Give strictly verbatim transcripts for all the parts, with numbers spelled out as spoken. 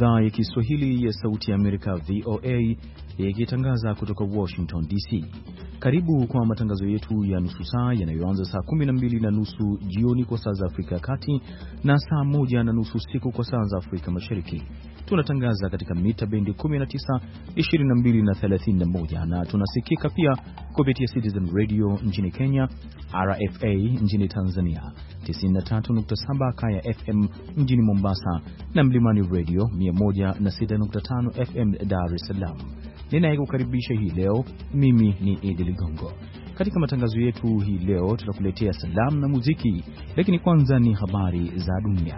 idhaa ya Kiswahili ya Sauti ya Amerika V O A ikitangaza kutoka Washington D C. Karibu kwa matangazo yetu ya nusu saa yanayoanza saa kumi na mbili na nusu jioni kwa saa za Afrika ya Kati na saa moja na nusu usiku kwa saa za Afrika Mashariki. Tunatangaza katika mita bendi kumi na tisa, ishirini na mbili na thelathini na moja na tunasikika pia kupitia Citizen Radio nchini Kenya, R F A nchini Tanzania, tisini na tatu nukta saba Kaya F M mjini Mombasa na Mlimani Radio mia moja na sita nukta tano F M Dar es Salaam. Ninayekukaribisha hii leo mimi ni Idi Ligongo. Katika matangazo yetu hii leo tutakuletea salamu na muziki, lakini kwanza ni habari za dunia.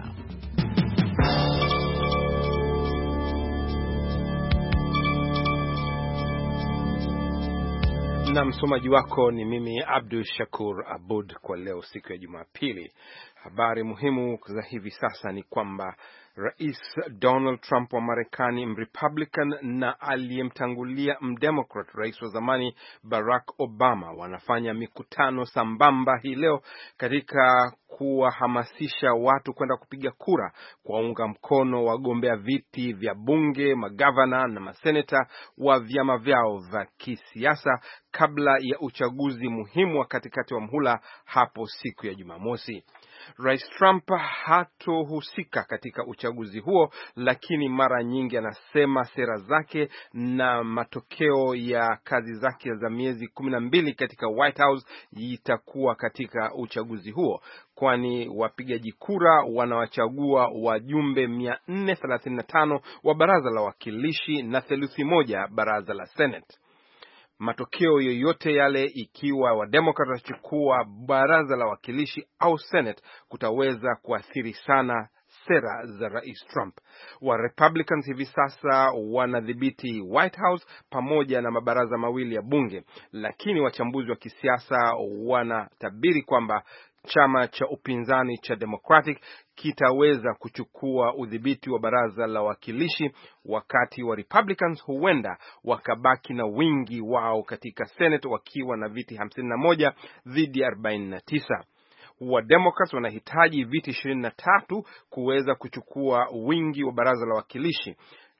Na msomaji wako ni mimi Abdul Shakur Abud kwa leo siku ya Jumapili. Habari muhimu za hivi sasa ni kwamba Rais Donald Trump wa Marekani, Mrepublican, na aliyemtangulia Mdemocrat, Rais wa zamani Barack Obama, wanafanya mikutano sambamba hii leo katika kuwahamasisha watu kwenda kupiga kura kuwaunga mkono wagombea viti vya bunge, magavana na maseneta wa vyama vyao vya kisiasa kabla ya uchaguzi muhimu wa katikati wa mhula hapo siku ya Jumamosi. Rais Trump hatohusika katika uchaguzi huo, lakini mara nyingi anasema sera zake na matokeo ya kazi zake za miezi kumi na mbili katika White House itakuwa katika uchaguzi huo, kwani wapigaji kura wanawachagua wajumbe mia nne thelathini na tano wa baraza la wawakilishi na theluthi moja baraza la Senate. Matokeo yoyote yale, ikiwa wa Democrat wachukua baraza la wakilishi au Senate, kutaweza kuathiri sana sera za Rais Trump. Wa Republicans hivi sasa wanadhibiti White House pamoja na mabaraza mawili ya bunge, lakini wachambuzi wa kisiasa wanatabiri kwamba chama cha upinzani cha Democratic kitaweza kuchukua udhibiti wa baraza la wakilishi, wakati wa Republicans huenda wakabaki na wingi wao katika Senate wakiwa na viti hamsini na moja dhidi ya arobaini na tisa. Wa Democrats wanahitaji viti ishirini na tatu kuweza kuchukua wingi wa baraza la wakilishi.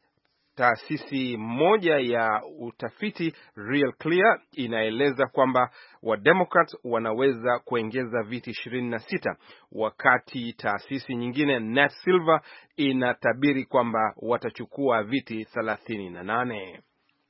Taasisi moja ya utafiti Real Clear inaeleza kwamba wa Democrats wanaweza kuongeza viti ishirini na sita, wakati taasisi nyingine Nat Silver inatabiri kwamba watachukua viti thelathini na nane.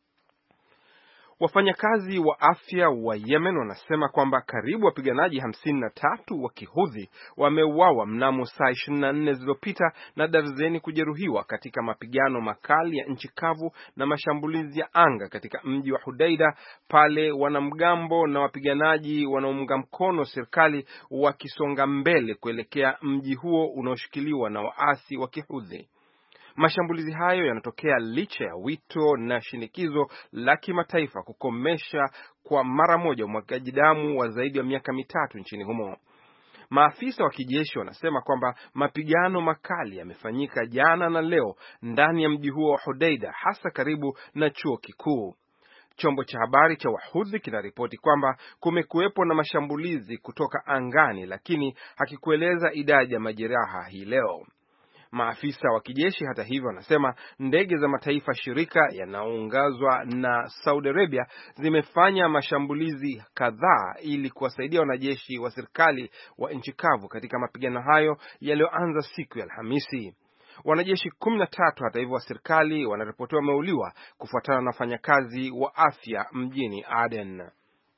Wafanyakazi wa afya wa Yemen wanasema kwamba karibu wapiganaji hamsini na tatu wa Kihudhi wameuawa mnamo saa ishirini na nne zilizopita na darzeni kujeruhiwa katika mapigano makali ya nchi kavu na mashambulizi ya anga katika mji wa Hudaida, pale wanamgambo na wapiganaji wanaounga mkono serikali wakisonga mbele kuelekea mji huo unaoshikiliwa na waasi wa Kihudhi. Mashambulizi hayo yanatokea licha ya wito na shinikizo la kimataifa kukomesha kwa mara moja umwagaji damu wa zaidi ya miaka mitatu nchini humo. Maafisa wa kijeshi wanasema kwamba mapigano makali yamefanyika jana na leo ndani ya mji huo wa Hudaida, hasa karibu na chuo kikuu. Chombo cha habari cha Wahudhi kinaripoti kwamba kumekuwepo na mashambulizi kutoka angani, lakini hakikueleza idadi ya majeraha hii leo. Maafisa wa kijeshi hata hivyo wanasema ndege za mataifa shirika yanayoongozwa na Saudi Arabia zimefanya mashambulizi kadhaa ili kuwasaidia wanajeshi wa serikali wa nchi kavu katika mapigano hayo yaliyoanza siku ya Alhamisi. Wanajeshi kumi na tatu hata hivyo wa serikali wanaripotiwa wameuliwa kufuatana na wafanyakazi wa afya mjini Aden.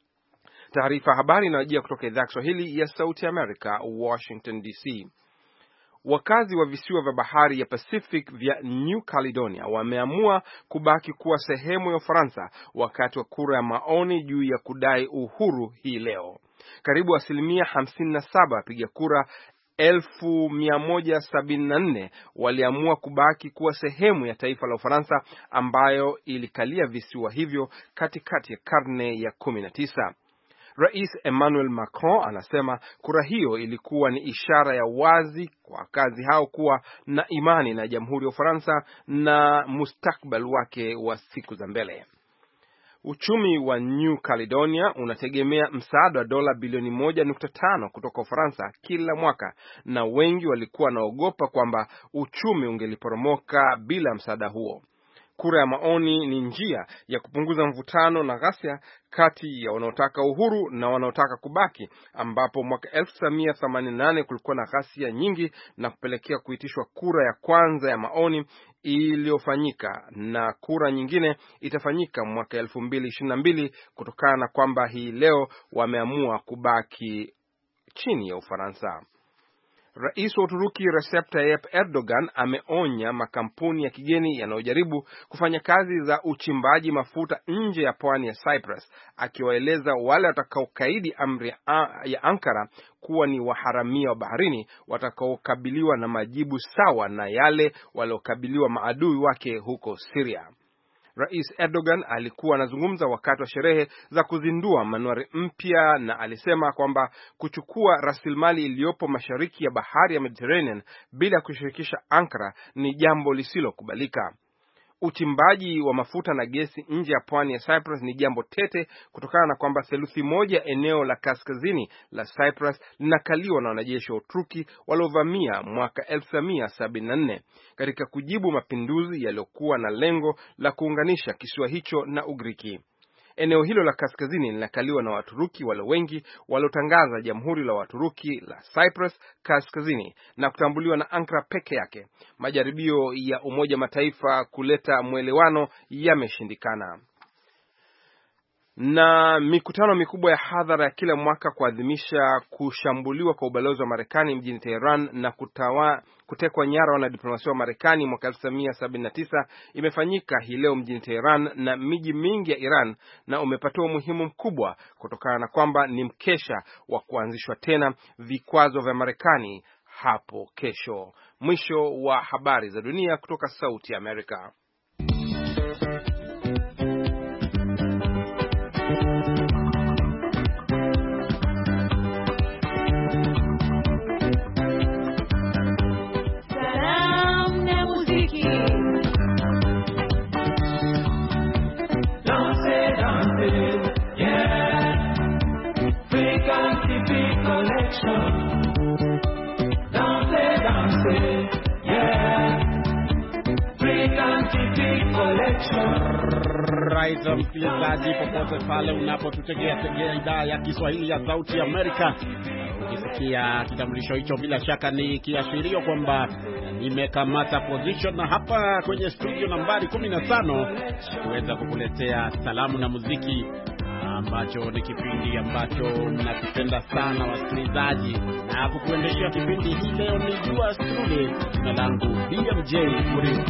Taarifa habari inayojia kutoka idhaa ya Kiswahili ya Sauti ya Amerika, Washington D C. Wakazi wa visiwa vya bahari ya Pacific vya New Caledonia wameamua kubaki kuwa sehemu ya Ufaransa wakati wa kura ya maoni juu ya kudai uhuru hii leo. Karibu asilimia hamsini na saba wapiga kura elfu mia moja sabini na nne waliamua kubaki kuwa sehemu ya taifa la Ufaransa ambayo ilikalia visiwa hivyo katikati ya karne ya kumi na tisa. Rais Emmanuel Macron anasema kura hiyo ilikuwa ni ishara ya wazi kwa wakazi hao kuwa na imani na Jamhuri ya Ufaransa na mustakbal wake wa siku za mbele. Uchumi wa New Caledonia unategemea msaada wa dola bilioni moja nukta tano kutoka Ufaransa kila mwaka, na wengi walikuwa wanaogopa kwamba uchumi ungeliporomoka bila msaada huo. Kura ya maoni ni njia ya kupunguza mvutano na ghasia kati ya wanaotaka uhuru na wanaotaka kubaki, ambapo mwaka elfu tisa mia themanini na nane kulikuwa na ghasia nyingi na kupelekea kuitishwa kura ya kwanza ya maoni iliyofanyika, na kura nyingine itafanyika mwaka elfu mbili ishirini na mbili kutokana na kwamba hii leo wameamua kubaki chini ya Ufaransa. Rais wa Uturuki Recep Tayyip Erdogan ameonya makampuni ya kigeni yanayojaribu kufanya kazi za uchimbaji mafuta nje ya pwani ya Cyprus, akiwaeleza wale watakaokaidi amri ya Ankara kuwa ni waharamia wa baharini watakaokabiliwa na majibu sawa na yale waliokabiliwa maadui wake huko Syria. Rais Erdogan alikuwa anazungumza wakati wa sherehe za kuzindua manuari mpya, na alisema kwamba kuchukua rasilimali iliyopo mashariki ya bahari ya Mediterranean bila kushirikisha Ankara ni jambo lisilokubalika. Uchimbaji wa mafuta na gesi nje ya pwani ya Cyprus ni jambo tete kutokana na kwamba theluthi moja eneo la kaskazini la Cyprus linakaliwa na wanajeshi wa Uturuki waliovamia mwaka elfu tisa mia sabini na nne katika kujibu mapinduzi yaliyokuwa na lengo la kuunganisha kisiwa hicho na Ugiriki. Eneo hilo la kaskazini linakaliwa na Waturuki wale wengi waliotangaza jamhuri la Waturuki la Cyprus kaskazini na kutambuliwa na Ankara peke yake. Majaribio ya Umoja Mataifa kuleta mwelewano yameshindikana. Na mikutano mikubwa ya hadhara ya kila mwaka kuadhimisha kushambuliwa kwa ubalozi wa Marekani mjini Tehran na kutawa, kutekwa nyara wanadiplomasia wa Marekani mwaka elfu tisa mia sabini na tisa imefanyika hii leo mjini Tehran na miji mingi ya Iran, na umepatiwa umuhimu mkubwa kutokana na kwamba ni mkesha wa kuanzishwa tena vikwazo vya Marekani hapo kesho. Mwisho wa habari za dunia kutoka Sauti ya Amerika. Right, msikilizaji popote pale unapotutegea tegea idhaa ya Kiswahili ya Sauti ya Amerika. Ukisikia kitambulisho hicho, bila shaka ni kiashirio kwamba nimekamata position na hapa kwenye studio nambari kumi na tano kuweza kukuletea salamu na muziki, ambacho ni kipindi ambacho mnakipenda sana wasikilizaji, na kukuendeshea kipindi hii leo ni Jua Studio. Jina langu B M J Muri.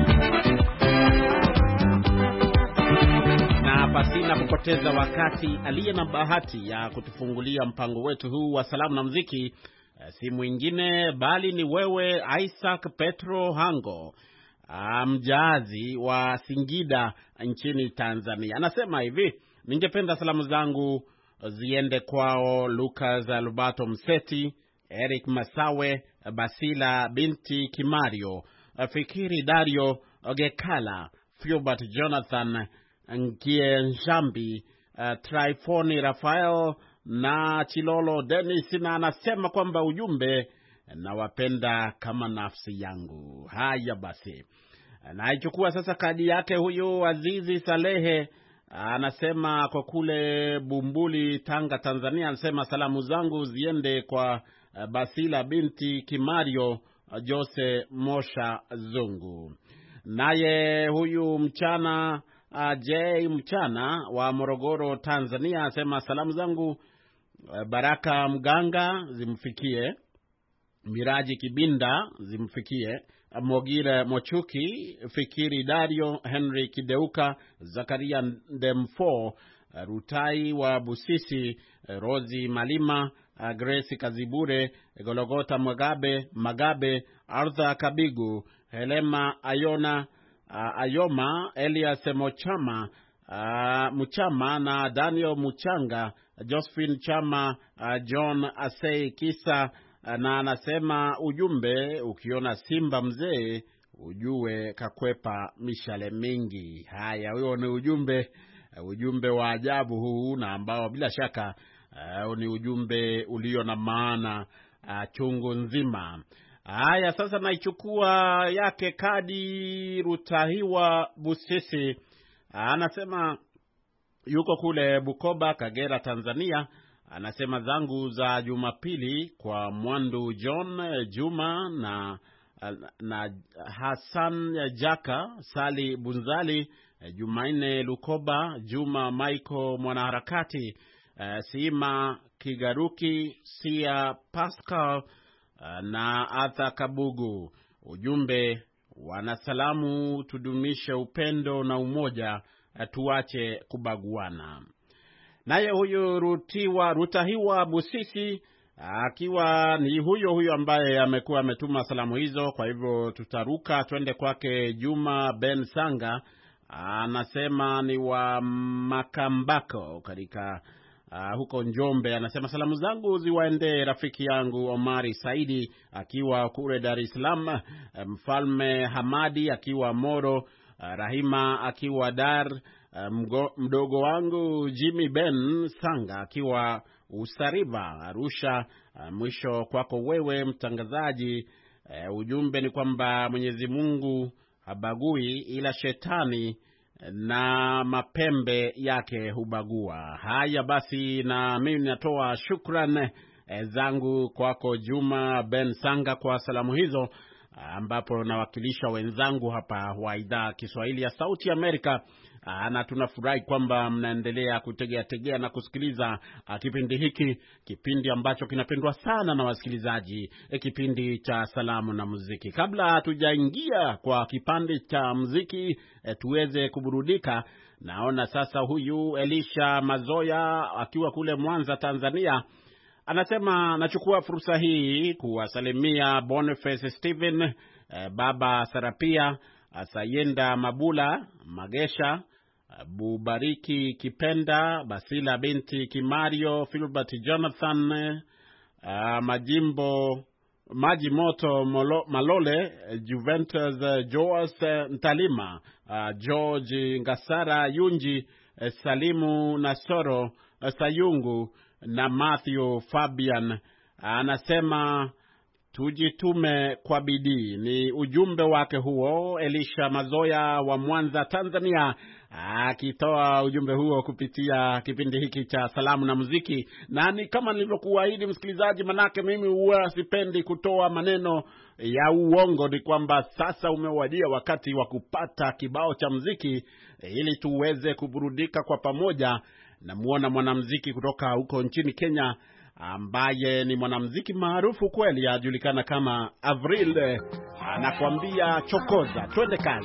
Na pasina kupoteza wakati, aliye na bahati ya kutufungulia mpango wetu huu wa salamu na muziki si mwingine bali ni wewe Isaac Petro Hango, mjaazi wa Singida nchini Tanzania. Anasema hivi: ningependa salamu zangu ziende kwao Lucas Alubato Mseti, Eric Masawe, Basila binti Kimario, Fikiri Dario Ogekala, Fulbert Jonathan Ngie Njambi, uh, Tryphoni Rafael na Chilolo Dennis, na anasema kwamba ujumbe, nawapenda kama nafsi yangu. Haya basi, na ichukua sasa kadi yake huyu Azizi Salehe, anasema kwa kule Bumbuli, Tanga, Tanzania. Anasema salamu zangu ziende kwa uh, Basila binti Kimario, uh, Jose Mosha Zungu. Naye huyu mchana Uh, J Mchana wa Morogoro, Tanzania, anasema salamu zangu uh, Baraka Mganga zimfikie, Miraji Kibinda zimfikie, uh, Mogire Mochuki, Fikiri Dario, Henry Kideuka, Zakaria Ndemfo, uh, Rutai wa Busisi, uh, Rozi Malima, uh, Grace Kazibure, Gologota Magabe, Magabe, Arthur Kabigu, Helema Ayona, Uh, Ayoma, Elias Mochama, uh, Muchama na Daniel Muchanga, Josephine Chama, uh, John Asei Kisa, uh, na anasema ujumbe, ukiona simba mzee ujue kakwepa mishale mingi. Haya, huyo ni ujumbe uh, ujumbe wa ajabu huu, na ambao bila shaka uh, ni ujumbe ulio na maana uh, chungu nzima. Haya, sasa naichukua yake Kadi Rutahiwa Busisi. Anasema yuko kule Bukoba, Kagera, Tanzania. Anasema zangu za Jumapili kwa Mwandu John Juma na na Hassan Jaka, Sali Bunzali, Jumaine Lukoba, Juma Michael mwanaharakati, Sima Kigaruki, Sia Pascal na Arthur Kabugu. Ujumbe, wanasalamu, tudumishe upendo na umoja, tuache kubaguana. Naye huyu Rutiwa Rutahiwa Busisi akiwa ni huyo huyo ambaye amekuwa ametuma salamu hizo, kwa hivyo tutaruka twende kwake Juma Ben Sanga. Anasema ni wa Makambako katika Uh, huko Njombe. Anasema salamu zangu ziwaende rafiki yangu Omari Saidi akiwa kule Dar es Salaam, Mfalme Hamadi akiwa Moro, uh, Rahima akiwa Dar, uh, mgo, mdogo wangu Jimmy Ben Sanga akiwa Usariva Arusha. Uh, mwisho kwako wewe mtangazaji, uh, ujumbe ni kwamba Mwenyezi Mungu habagui ila shetani na mapembe yake hubagua. Haya basi, na mimi natoa shukrani e, zangu kwako Juma Ben Sanga kwa salamu hizo, ambapo nawakilisha wenzangu hapa wa idhaa Kiswahili ya Sauti Amerika. Na tunafurahi kwamba mnaendelea kutegea tegea na kusikiliza a, kipindi hiki, kipindi ambacho kinapendwa sana na wasikilizaji, e, kipindi cha salamu na muziki. Kabla hatujaingia kwa kipande cha muziki, e, tuweze kuburudika, naona sasa huyu Elisha Mazoya akiwa kule Mwanza, Tanzania, anasema nachukua fursa hii kuwasalimia Boniface Steven, e, Baba Sarapia, Sayenda Mabula Magesha, Bubariki Kipenda, Basila binti Kimario, Philbert Jonathan, uh, Majimbo Maji Moto Molo, Malole, Juventus uh, Joas uh, Ntalima, uh, George Ngasara Yunji, uh, Salimu Nasoro uh, Sayungu na Matthew Fabian. Anasema uh, tujitume kwa bidii. Ni ujumbe wake huo Elisha Mazoya wa Mwanza, Tanzania, akitoa ujumbe huo kupitia kipindi hiki cha salamu na muziki. Na ni kama nilivyokuahidi msikilizaji, manake mimi huwa sipendi kutoa maneno ya uongo, ni kwamba sasa umewadia wakati wa kupata kibao cha muziki ili tuweze kuburudika kwa pamoja. Na muona mwanamuziki kutoka huko nchini Kenya ambaye ni mwanamuziki maarufu kweli, ajulikana kama Avril, anakuambia chokoza. Twende kazi.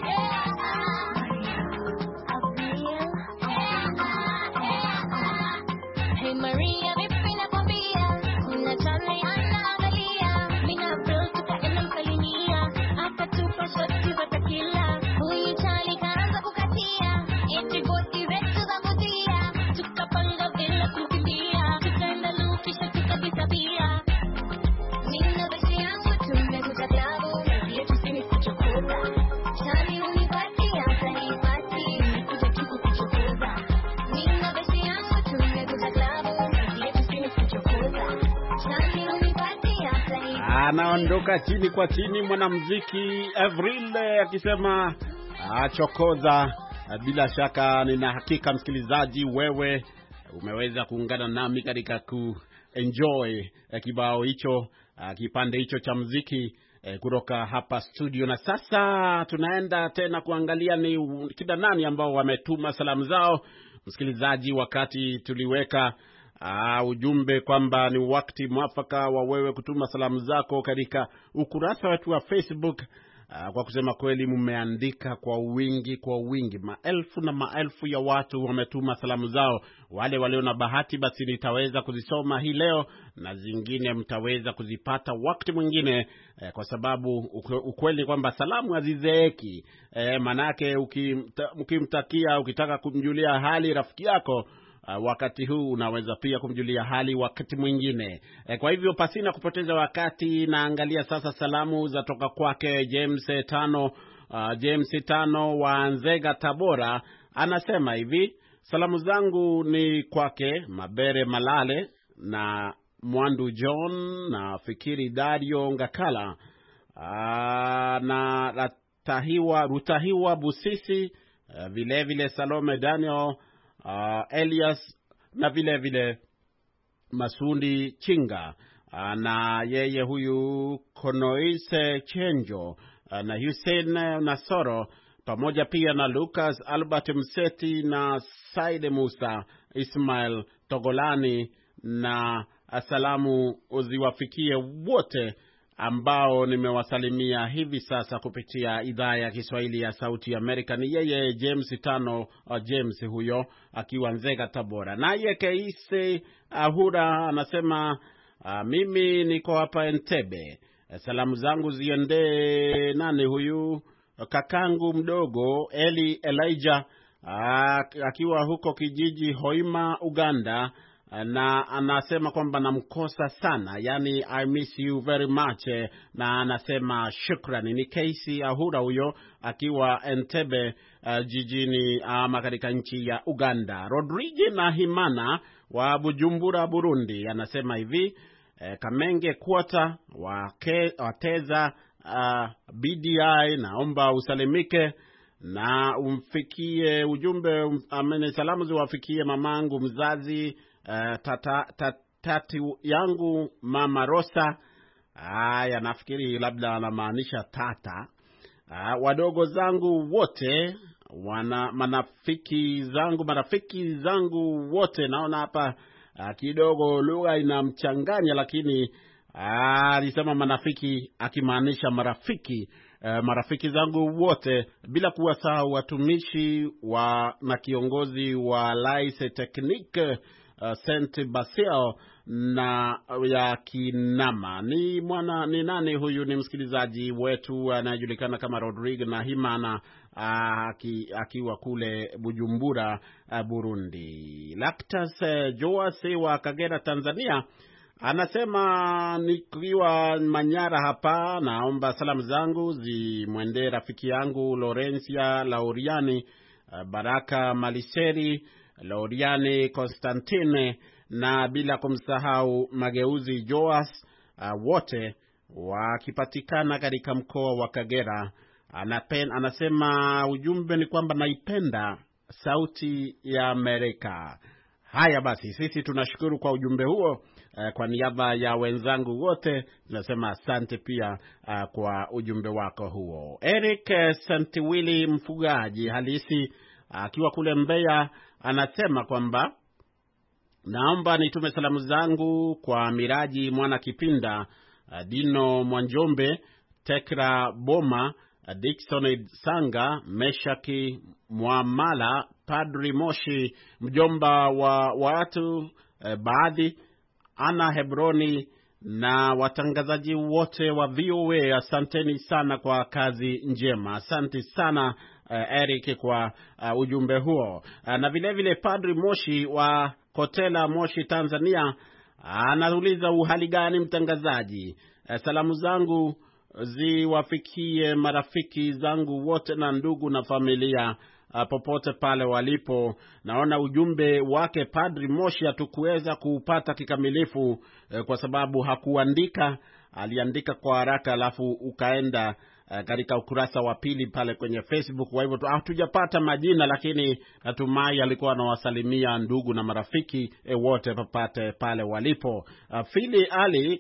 Hey Maria, vipi nakwambia, kuna chali anaangalia, mimi na Avril tukaenda msalimia, akatupa shoti za tequila, huyu chali kaanza kukatia, eti boti zetu za kutia, tukapanga vile kukimbia, tukaenda lukisha tukabisabia, mimi na besi yangu tumekuja klabu, na yetu sini kuchokoza, chali unipatia, utanipati, nikuja tuku kuchokoza, mimi na besi yangu tumekuja klabu, na yetu sini kuchokoza, chali unipatia, utanipati. Anaondoka chini kwa chini mwanamuziki Avril akisema achokoza. Bila shaka nina hakika msikilizaji, wewe umeweza kuungana nami katika kuenjoy kibao hicho, kipande hicho cha muziki kutoka hapa studio. Na sasa tunaenda tena kuangalia ni kina nani ambao wametuma salamu zao. Msikilizaji, wakati tuliweka uh, ujumbe kwamba ni wakati mwafaka wa wewe kutuma salamu zako katika ukurasa wetu wa Facebook, Uh, kwa kusema kweli mmeandika kwa wingi kwa wingi, maelfu na maelfu ya watu wametuma salamu zao. Wale walio na bahati basi nitaweza kuzisoma hii leo, na zingine mtaweza kuzipata wakati mwingine, eh, kwa sababu ukweli kwamba salamu hazizeeki. Eh, manake ukimta, ukimtakia ukitaka kumjulia hali rafiki yako, Uh, wakati huu unaweza pia kumjulia hali wakati mwingine. E, kwa hivyo pasina kupoteza wakati naangalia sasa salamu za toka kwake James Tano. Uh, James Tano wa Nzega, Tabora, anasema hivi: Salamu zangu ni kwake Mabere Malale na Mwandu John na Fikiri Dario Ngakala aa, na Rutahiwa, Rutahiwa Busisi, uh, vile vile Salome Daniel, uh, Elias na vile vile Masundi Chinga, uh, na yeye huyu Konoise Chenjo, uh, na Hussein Nasoro, pamoja pia na Lucas Albert Mseti na Saide Musa Ismail Togolani, na salamu uziwafikie wote ambao nimewasalimia hivi sasa kupitia idhaa ya Kiswahili ya Sauti ya Amerika. Ni yeye James Tano, uh, James huyo akiwa Nzega Tabora. Naye Keise Ahura anasema uh, mimi niko hapa Entebbe. Salamu zangu ziende nani huyu kakangu mdogo Eli Elijah uh, akiwa huko kijiji Hoima Uganda, na anasema kwamba namkosa sana, yani I miss you very much, na anasema shukrani. Ni Keisi Ahura huyo akiwa Entebbe, uh, jijini ama uh, katika nchi ya Uganda. Rodrigue na Himana wa Bujumbura Burundi anasema hivi, eh, Kamenge Quarter wake, wateza uh, B D I, naomba usalimike na umfikie ujumbe um, amene salamu ziwafikie mamangu mzazi, Uh, tata, tata, tati yangu Mama Rosa. Haya, nafikiri labda anamaanisha tata. Uh, wadogo zangu wote, wana marafiki zangu, marafiki zangu wote. Naona hapa uh, kidogo lugha inamchanganya, lakini alisema uh, marafiki akimaanisha marafiki. Uh, marafiki zangu wote, bila kuwasahau watumishi wa na kiongozi wa Lycée Technique Uh, Saint Basil na ya Kinama. Ni mwana ni nani huyu? Ni msikilizaji wetu anajulikana kama Rodrigue na Himana, uh, aki, akiwa kule Bujumbura, uh, Burundi. Lactas uh, Joase wa Kagera, Tanzania anasema nikiwa Manyara hapa, naomba salamu zangu zimwendee rafiki yangu Lorencia Lauriani, uh, Baraka Maliseri, Lauriani Constantine, na bila kumsahau Mageuzi Joas, uh, wote wakipatikana katika mkoa wa Kagera. Anapen, anasema ujumbe ni kwamba naipenda Sauti ya Amerika. Haya basi, sisi tunashukuru kwa ujumbe huo. Uh, kwa niaba ya wenzangu wote tunasema asante pia uh, kwa ujumbe wako huo. Eric uh, Santiwili mfugaji halisi akiwa uh, kule Mbeya anasema kwamba naomba nitume salamu zangu kwa Miraji Mwana Kipinda, uh, Dino Mwanjombe, Tekra Boma, uh, Dickson Sanga, Meshaki Mwamala, Padri Moshi, mjomba wa watu uh, baadhi, Ana Hebroni, na watangazaji wote wa V O A. Asanteni sana kwa kazi njema. Asante sana uh, Eric kwa uh, ujumbe huo. Uh, na vile vile Padri Moshi wa Kotela, Moshi, Tanzania anauliza uh, uhali gani mtangazaji? Uh, salamu zangu ziwafikie marafiki zangu wote na ndugu na familia Uh, popote pale walipo. Naona ujumbe wake Padri Moshi hatukuweza kuupata kikamilifu uh, kwa sababu hakuandika, aliandika kwa haraka alafu ukaenda uh, katika ukurasa wa pili pale kwenye Facebook. Kwa hivyo hatujapata majina, lakini natumai alikuwa anawasalimia ndugu na marafiki eh, wote papate pale walipo. Uh, Fili Ali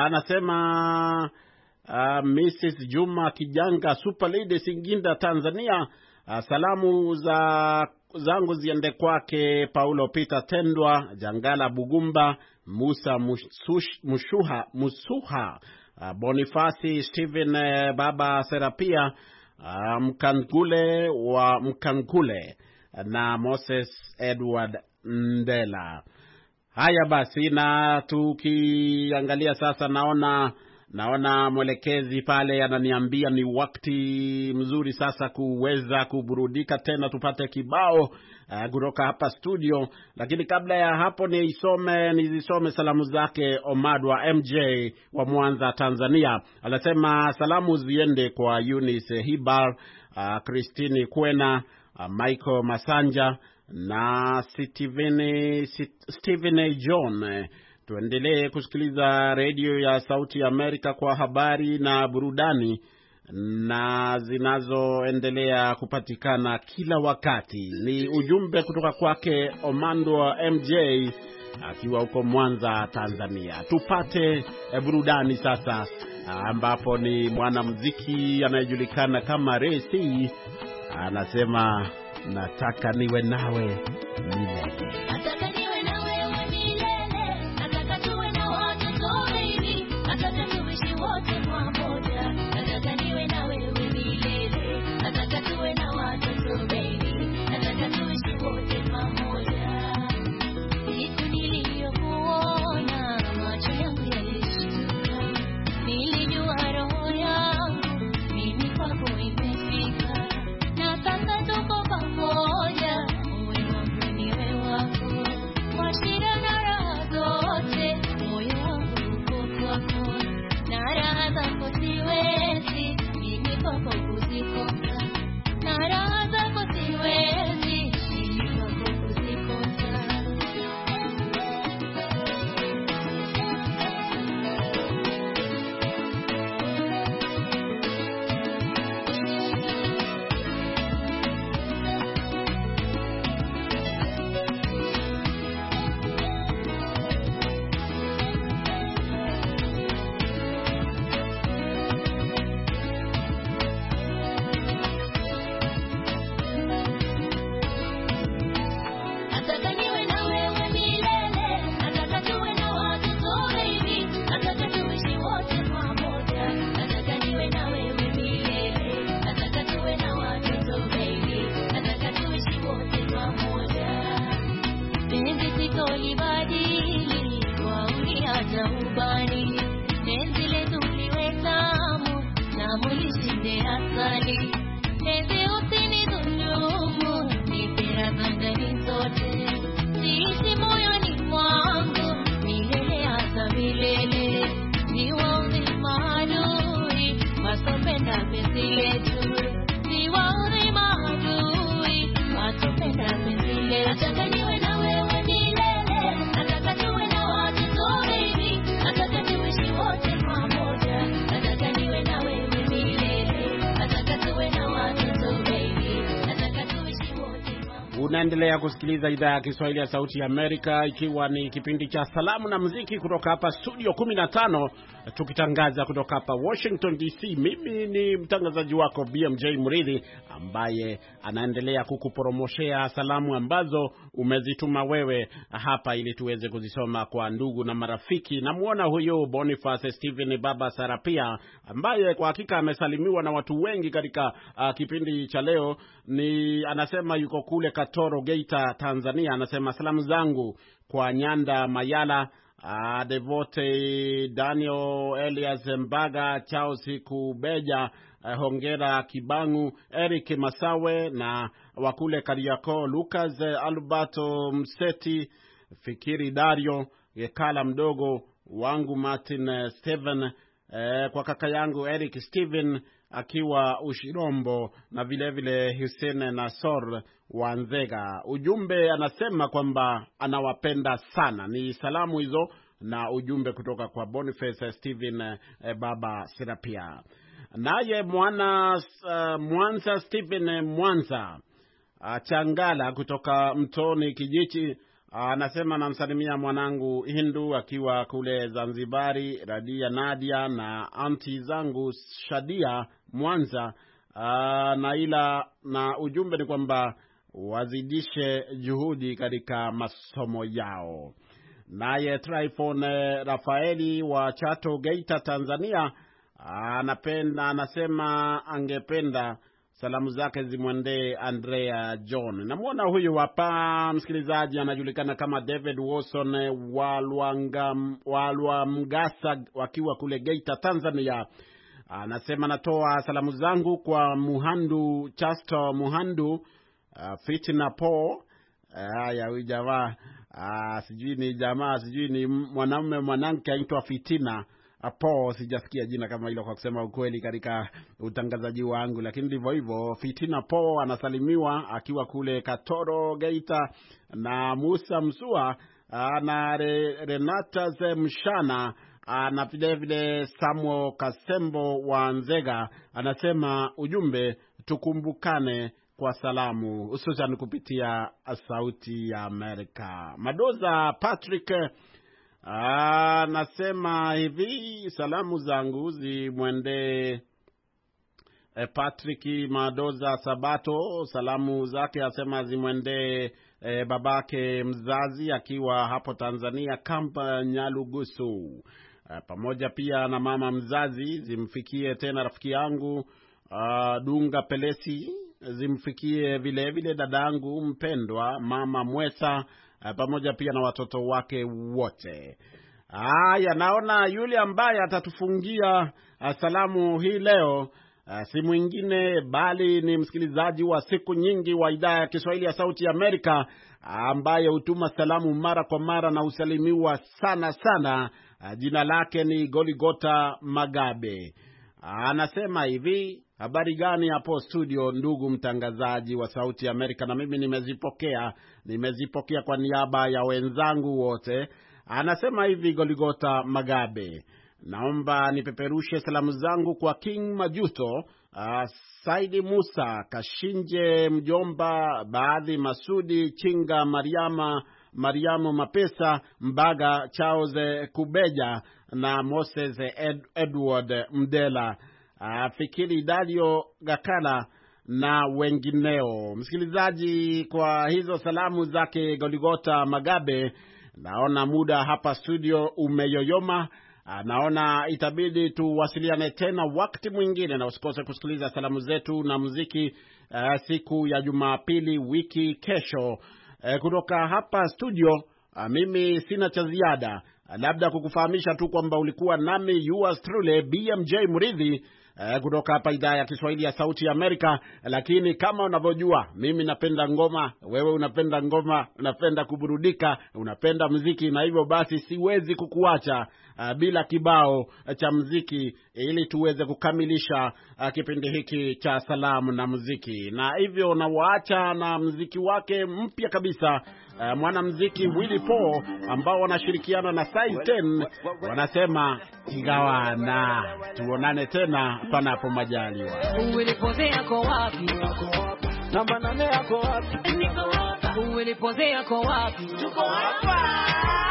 anasema uh, uh, Missus Juma Kijanga, Super Lady, Singinda, Tanzania. Uh, salamu za zangu ziende kwake Paulo Peter Tendwa, Jangala Bugumba, Musa Musush, Mushuha Musuha, uh, Bonifasi Steven, uh, Baba Serapia, uh, Mkangule wa Mkangule, na Moses Edward Ndela. Haya basi, na tukiangalia sasa, naona Naona mwelekezi pale ananiambia ni wakati mzuri sasa kuweza kuburudika tena, tupate kibao kutoka uh, hapa studio. Lakini kabla ya hapo ni isome nizisome salamu zake Omad wa M J wa Mwanza, Tanzania. Anasema salamu ziende kwa Eunice Hibar, uh, Christine Kwena, uh, Michael Masanja na Steven Steven John. Tuendelee kusikiliza redio ya Sauti ya Amerika kwa habari na burudani na zinazoendelea kupatikana kila wakati. Ni ujumbe kutoka kwake Omando M J akiwa huko Mwanza, Tanzania. Tupate burudani sasa, ambapo ni mwanamuziki anayejulikana kama Ray C anasema nataka niwe nawe milele. Unaendelea kusikiliza idhaa ya Kiswahili ya Sauti ya Amerika, ikiwa ni kipindi cha salamu na muziki kutoka hapa studio kumi na tano, tukitangaza kutoka hapa Washington D C. Mimi ni mtangazaji wako B M J Mridhi, ambaye anaendelea kukuporomoshea salamu ambazo umezituma wewe hapa ili tuweze kuzisoma kwa ndugu na marafiki. Namuona huyo Boniface Steven Baba Sarapia, ambaye kwa hakika amesalimiwa na watu wengi katika uh, kipindi cha leo. Ni anasema yuko kule Katoro, Geita, Tanzania. Anasema salamu zangu kwa Nyanda Mayala, uh, Devote Daniel, Elias Mbaga, Charles Kubeja, uh, Hongera Kibangu, Eric Masawe na wakule Kariako, Lucas Alberto Mseti, Fikiri Dario, Yekala mdogo wangu Martin Steven, eh, kwa kaka yangu Eric Steven akiwa Ushirombo, na vile vile Hussein Nasor wa Nzega. Ujumbe anasema kwamba anawapenda sana. Ni salamu hizo na ujumbe kutoka kwa Boniface Steven eh, Baba Serapia. Naye mwana uh, Mwanza Steven Mwanza uh, Changala kutoka Mtoni Kijichi anasema uh, namsalimia mwanangu Hindu akiwa kule Zanzibari, Radia Nadia na anti zangu Shadia Mwanza, uh, na ila na ujumbe ni kwamba wazidishe juhudi katika masomo yao. Naye Tryphon Rafaeli wa Chato, Geita, Tanzania anapenda anasema angependa salamu zake zimwendee Andrea John. Namuona huyu hapa msikilizaji anajulikana kama David Wilson Walwamgasa wakiwa kule Geita, Tanzania. Anasema natoa salamu zangu kwa Muhandu Chasto Muhandu, uh, Fitina Po. Haya, uh, huyu jamaa uh, sijui ni jamaa sijui ni mwanamume mwanamke aitwa Fitina. Paul, sijasikia jina kama hilo kwa kusema ukweli katika utangazaji wangu, lakini ndivyo hivyo. Fitina Paul anasalimiwa akiwa kule Katoro Geita, na Musa Msua na Re, Renata Mshana na vile vile Samuel Kasembo wa Nzega. Anasema ujumbe, tukumbukane kwa salamu, hususan kupitia Sauti ya Amerika. Madoza Patrick anasema hivi, salamu zangu zimwende e, Patrick Madoza Sabato. Salamu zake asema zimwende e, babake mzazi akiwa hapo Tanzania, Kampa Nyalugusu. E, pamoja pia na mama mzazi, zimfikie tena rafiki yangu a, Dunga Pelesi, zimfikie vile vile dadangu mpendwa Mama Mwesa, pamoja pia na watoto wake wote. Haya, naona yule ambaye atatufungia salamu hii leo si mwingine bali ni msikilizaji wa siku nyingi wa idhaa ya Kiswahili ya Sauti ya Amerika, ambaye hutuma salamu mara kwa mara na usalimiwa sana sana. Jina lake ni Goligota Magabe. Anasema hivi, habari gani hapo studio ndugu mtangazaji wa Sauti ya Amerika? Na mimi nimezipokea, nimezipokea kwa niaba ya wenzangu wote. Anasema hivi Goligota Magabe, naomba nipeperushe salamu zangu kwa King Majuto, uh, Saidi Musa, Kashinje Mjomba, Baadhi Masudi, Chinga Mariama, Mariamu Mapesa, Mbaga Charles Kubeja na Moses Ed, Edward Mdela, uh, Fikiri Dadio Gakala na wengineo. Msikilizaji, kwa hizo salamu zake Goligota Magabe, naona muda hapa studio umeyoyoma. Naona itabidi tuwasiliane tena wakati mwingine, na usikose kusikiliza salamu zetu na muziki uh, siku ya Jumapili wiki kesho. Uh, kutoka hapa studio uh, mimi sina cha ziada, uh, labda kukufahamisha tu kwamba ulikuwa nami yours truly B M J Muridhi uh, kutoka hapa idhaa ya Kiswahili ya Sauti ya Amerika. Lakini kama unavyojua, mimi napenda ngoma, wewe unapenda ngoma, unapenda kuburudika, unapenda muziki, na hivyo basi siwezi kukuacha Uh, bila kibao uh, cha muziki ili tuweze kukamilisha uh, kipindi hiki cha salamu na muziki. Na hivyo nawaacha na muziki wake mpya kabisa, uh, mwanamuziki Willy Paul ambao wanashirikiana na Size ten, wanasema Gawana. Tuonane tena panapo majaliwa. Willy Paul yako wapi? Namba nane yako wapi? Niko hapa. Willy Paul yako wapi? Tuko hapa.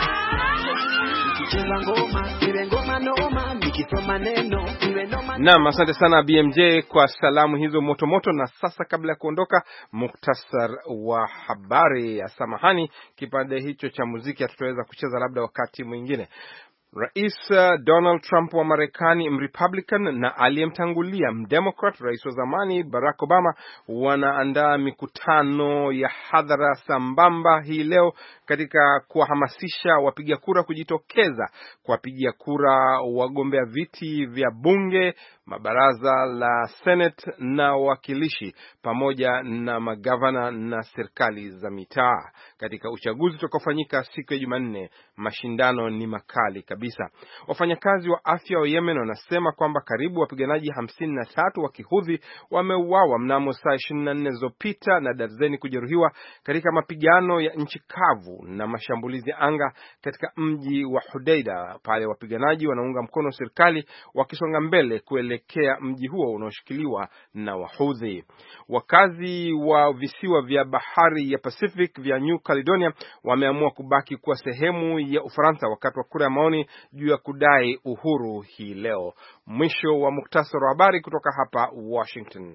Naam, asante sana B M J kwa salamu hizo moto moto. Na sasa kabla ya kuondoka, muktasar wa habari ya samahani, kipande hicho cha muziki hatutaweza kucheza, labda wakati mwingine. Rais Donald Trump wa Marekani Mrepublican na aliyemtangulia Mdemocrat rais wa zamani Barack Obama wanaandaa mikutano ya hadhara sambamba hii leo katika kuwahamasisha wapiga kura kujitokeza kuwapigia kura wagombea viti vya bunge, mabaraza la Senate na wakilishi, pamoja na magavana na serikali za mitaa katika uchaguzi utakaofanyika siku ya Jumanne. Mashindano ni makali kabisa. Wafanyakazi wa afya wa Yemen wanasema kwamba karibu wapiganaji hamsini na tatu wa Kihudhi wameuawa mnamo saa ishirini na nne zilizopita na darzeni kujeruhiwa katika mapigano ya nchi kavu na mashambulizi ya anga katika mji wa Hudaida, pale wapiganaji wanaunga mkono serikali wakisonga mbele kuelekea mji huo unaoshikiliwa na Wahudhi. Wakazi wa visiwa vya bahari ya Pacific vya New Caledonia wameamua kubaki kuwa sehemu ya Ufaransa wakati wa kura ya maoni juu ya kudai uhuru hii leo. Mwisho wa muktasari wa habari kutoka hapa Washington.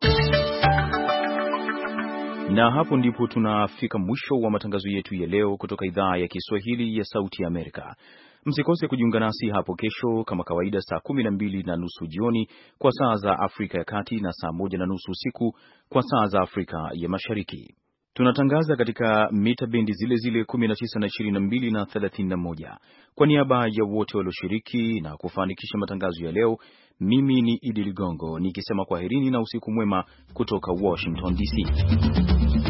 Na hapo ndipo tunafika mwisho wa matangazo yetu ya leo kutoka idhaa ya Kiswahili ya Sauti ya Amerika. Msikose kujiunga nasi hapo kesho kama kawaida saa kumi na mbili na nusu jioni kwa saa za Afrika ya Kati na saa moja na nusu usiku kwa saa za Afrika ya Mashariki. Tunatangaza katika mita bendi zile zile kumi na tisa na ishirini na mbili na thelathini na moja. Kwa niaba ya wote walioshiriki na kufanikisha matangazo ya leo, mimi ni Idi Ligongo nikisema kwaherini na usiku mwema kutoka Washington D C.